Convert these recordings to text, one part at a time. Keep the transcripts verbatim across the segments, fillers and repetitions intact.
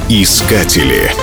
Искатели.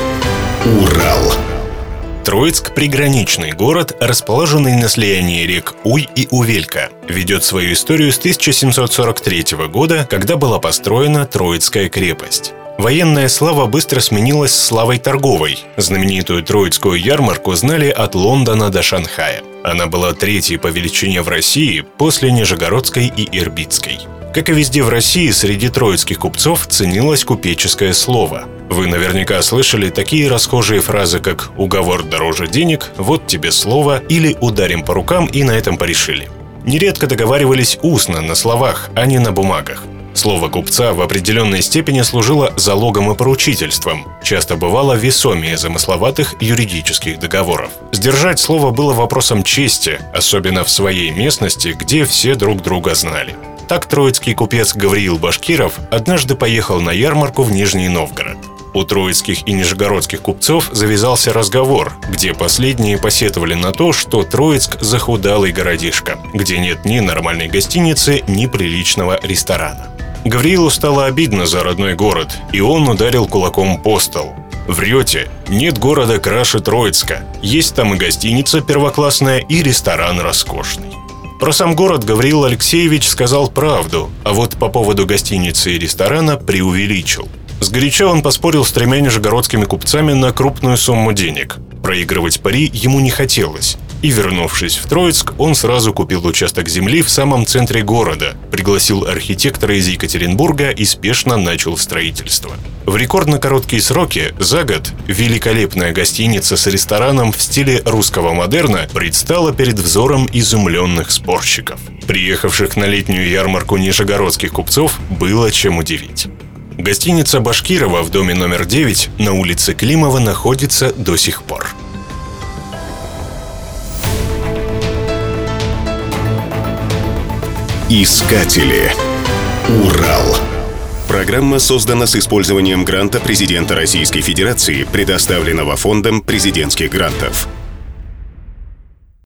Урал. Троицк – приграничный город, расположенный на слиянии рек Уй и Увелька. Ведет свою историю с тысяча семьсот сорок третьего года, когда была построена Троицкая крепость. Военная слава быстро сменилась славой торговой. Знаменитую Троицкую ярмарку знали от Лондона до Шанхая. Она была третьей по величине в России после Нижегородской и Ирбитской. Как и везде в России, среди троицких купцов ценилось купеческое слово. Вы наверняка слышали такие расхожие фразы, как «уговор дороже денег», «вот тебе слово» или «ударим по рукам и на этом порешили». Нередко договаривались устно, на словах, а не на бумагах. Слово купца в определенной степени служило залогом и поручительством, часто бывало весомее замысловатых юридических договоров. Сдержать слово было вопросом чести, особенно в своей местности, где все друг друга знали. Так троицкий купец Гавриил Башкиров однажды поехал на ярмарку в Нижний Новгород. У троицких и нижегородских купцов завязался разговор, где последние посетовали на то, что Троицк – захудалый городишко, где нет ни нормальной гостиницы, ни приличного ресторана. Гавриилу стало обидно за родной город, и он ударил кулаком по столу. «Врете! Нет города краше Троицка. Есть там и гостиница первоклассная, и ресторан роскошный». Про сам город Гавриил Алексеевич сказал правду, а вот по поводу гостиницы и ресторана преувеличил. Сгоряча он поспорил с тремя нижегородскими купцами на крупную сумму денег. Проигрывать пари ему не хотелось. И, вернувшись в Троицк, он сразу купил участок земли в самом центре города, пригласил архитектора из Екатеринбурга и спешно начал строительство. В рекордно короткие сроки, за год, великолепная гостиница с рестораном в стиле русского модерна предстала перед взором изумленных спорщиков. Приехавших на летнюю ярмарку нижегородских купцов было чем удивить. Гостиница Башкирова в доме номер девять на улице Климова находится до сих пор. Искатели. Урал. Программа создана с использованием гранта президента Российской Федерации, предоставленного Фондом президентских грантов.